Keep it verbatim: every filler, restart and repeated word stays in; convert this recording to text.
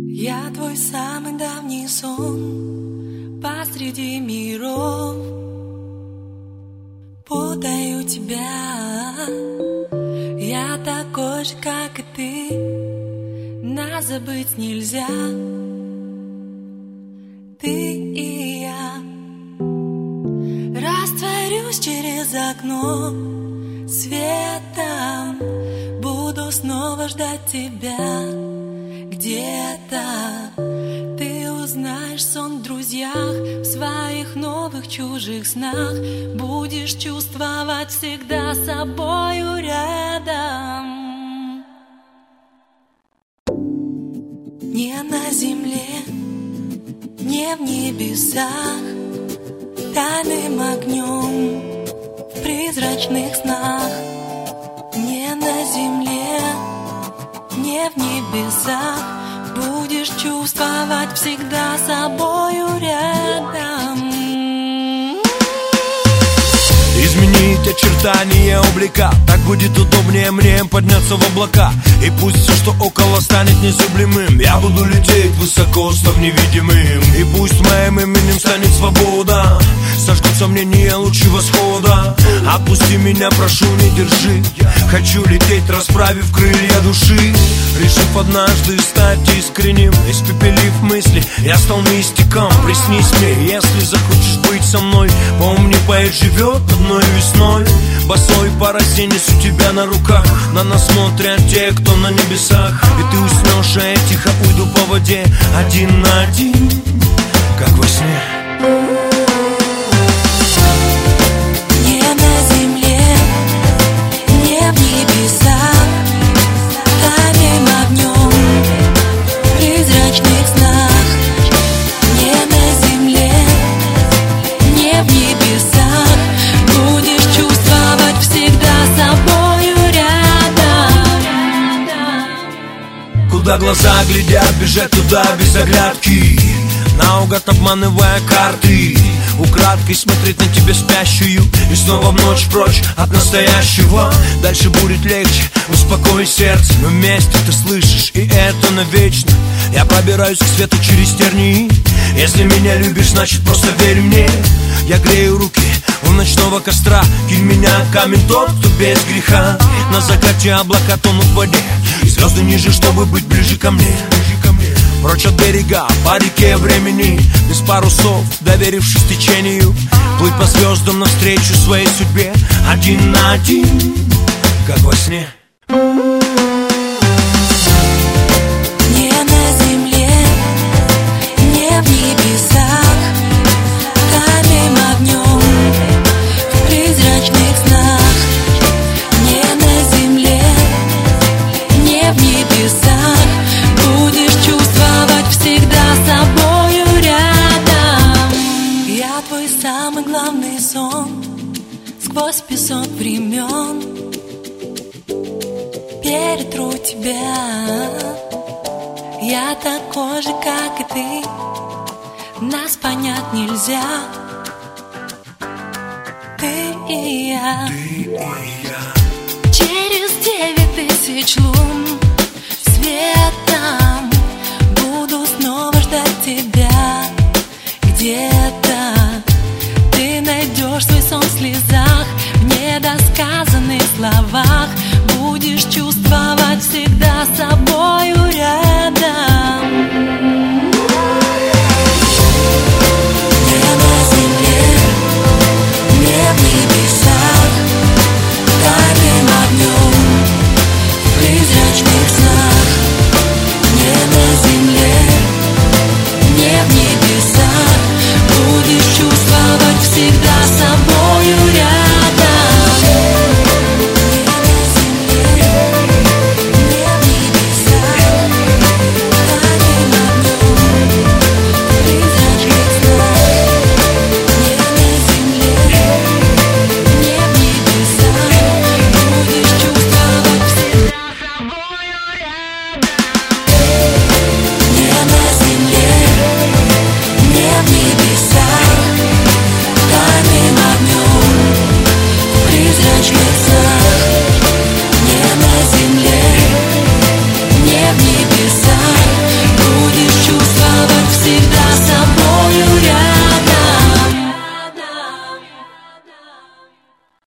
Я твой самый давний сон посреди миров. Путаю тебя. Я такой же, как и ты. Нас забыть нельзя. Ты и я. Растворюсь через окно светом. Буду снова ждать тебя. Где-то ты узнаешь сон в друзьях, в своих новых чужих снах. Будешь чувствовать всегда собою рядом. Не на земле, не в небесах, тайным огнем в призрачных снах. Не на земле, не в небесах, будешь чувствовать всегда собою рядом. Изменить очертания облика, так будет удобнее мне подняться в облака. И пусть все, что около, станет незыблемым, я буду лететь высоко, став невидимым. И пусть моим именем станет свобода, сожгут сомнения лучи восхода. Отпусти меня, прошу, не держи. Хочу лететь, расправив крылья души. Решив однажды стать искренним, испепелив мысли, я стал мистиком. Приснись мне, если захочешь быть со мной. Помни, поэт живет одной весной. Босой по росе несу тебя на руках. На нас смотрят те, кто на небесах. И ты уснешь, а я тихо уйду по воде, один на один, как во сне. Куда глаза глядят, бежать туда без оглядки, наугад обманывая карты. Украдкой смотреть на тебя спящую и снова в ночь прочь от настоящего. Дальше будет легче, успокой сердце, но вместе ты слышишь, и это навечно. Я пробираюсь к свету через тернии. Если меня любишь, значит просто верь мне. Я грею руки у ночного костра. Кинь меня камень тот, кто без греха. На закате облака тонут в воде, и звезды ниже, чтобы быть ближе ко мне. Прочь от берега, по реке времени, без парусов, доверившись течению. Плыть по звездам навстречу своей судьбе, один на один, как во сне. Самый главный сон сквозь песок времен. Перетру тебя. Я такой же, как и ты. Нас понять нельзя. Ты и я. Ты и я. Через девять тысяч лун свет